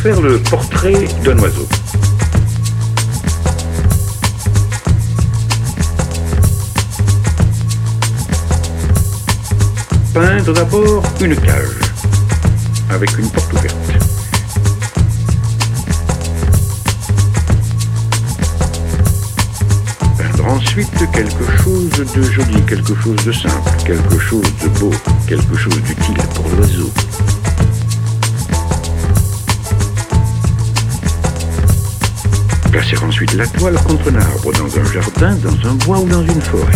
faire le portrait d'un oiseau. Peindre d'abord une cage avec une porte ouverte. Peindre ensuite quelque chose de joli, quelque chose de simple, quelque chose de beau, quelque chose d'utile pour l'oiseau. Placer ensuite la toile contre un arbre, dans un jardin, dans un bois ou dans une forêt.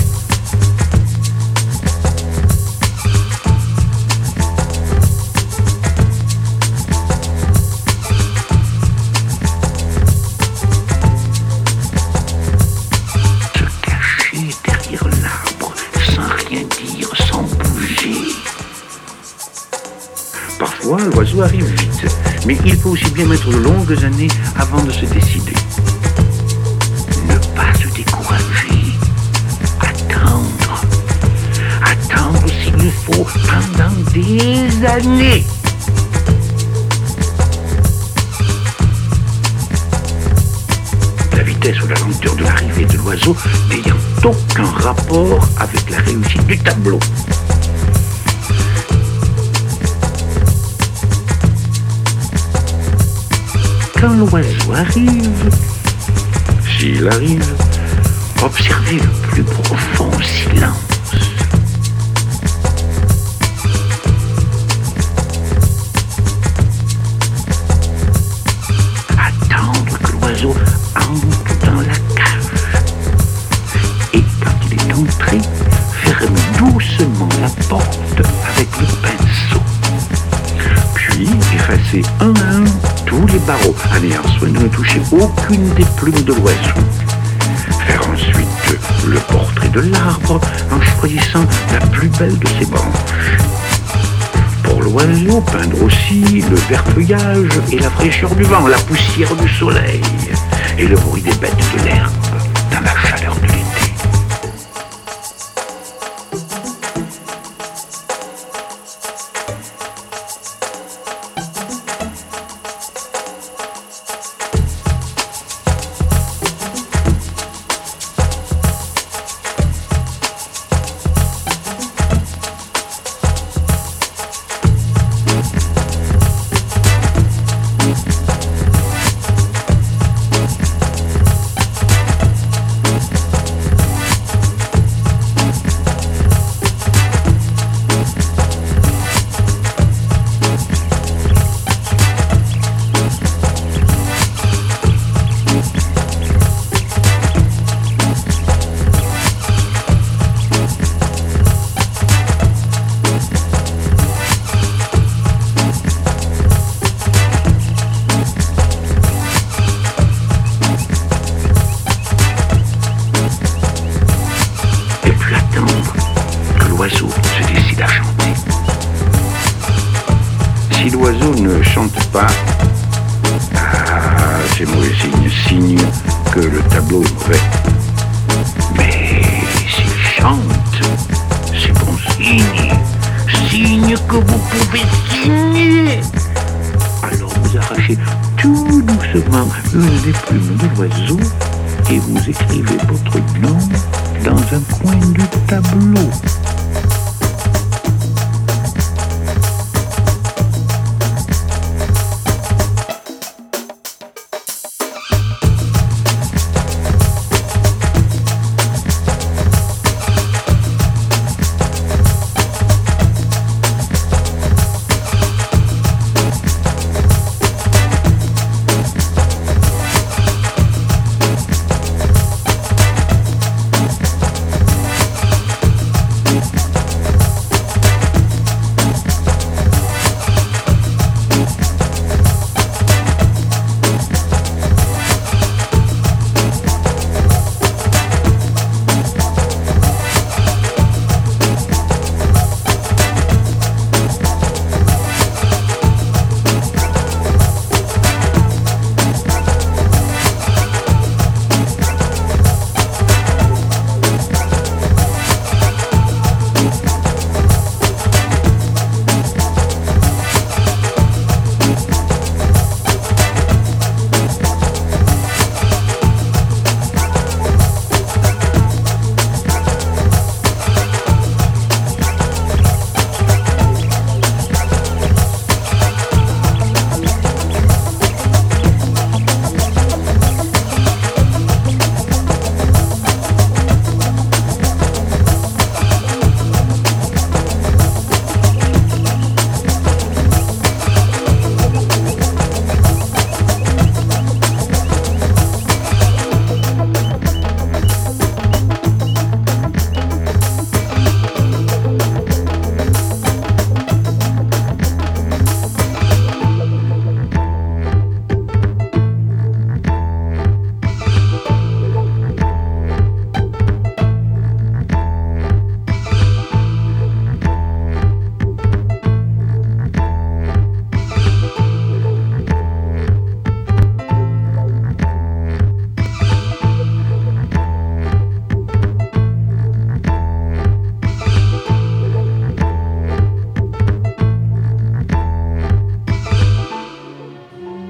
Parfois, l'oiseau arrive vite, mais il peut aussi bien mettre de longues années avant de se décider. Ne pas se décourager. Attendre s'il faut pendant des années. La vitesse ou la lenteur de l'arrivée de l'oiseau n'ayant aucun rapport avec la réussite du tableau. Quand l'oiseau arrive, s'il arrive, observez le plus profond silence. Attendre que l'oiseau entre dans la cage. Et quand il est entré, fermez doucement la porte avec le pinceau. Puis effacez un à un tous les barreaux, en ayant soin de ne toucher aucune des plumes de l'oiseau. Faire ensuite le portrait de l'arbre en choisissant la plus belle de ses branches. Pour l'oiseau, peindre aussi le vert feuillage et la fraîcheur du vent, la poussière du soleil et le bruit des bêtes de l'herbe dans la chaleur de l'été. L'oiseau se décide à chanter. Si l'oiseau ne chante pas, c'est mauvais signe que le tableau est mauvais. Mais s'il chante, c'est bon signe que vous pouvez signer. Alors vous arrachez tout doucement une des plumes de l'oiseau et vous écrivez votre nom dans un coin du tableau.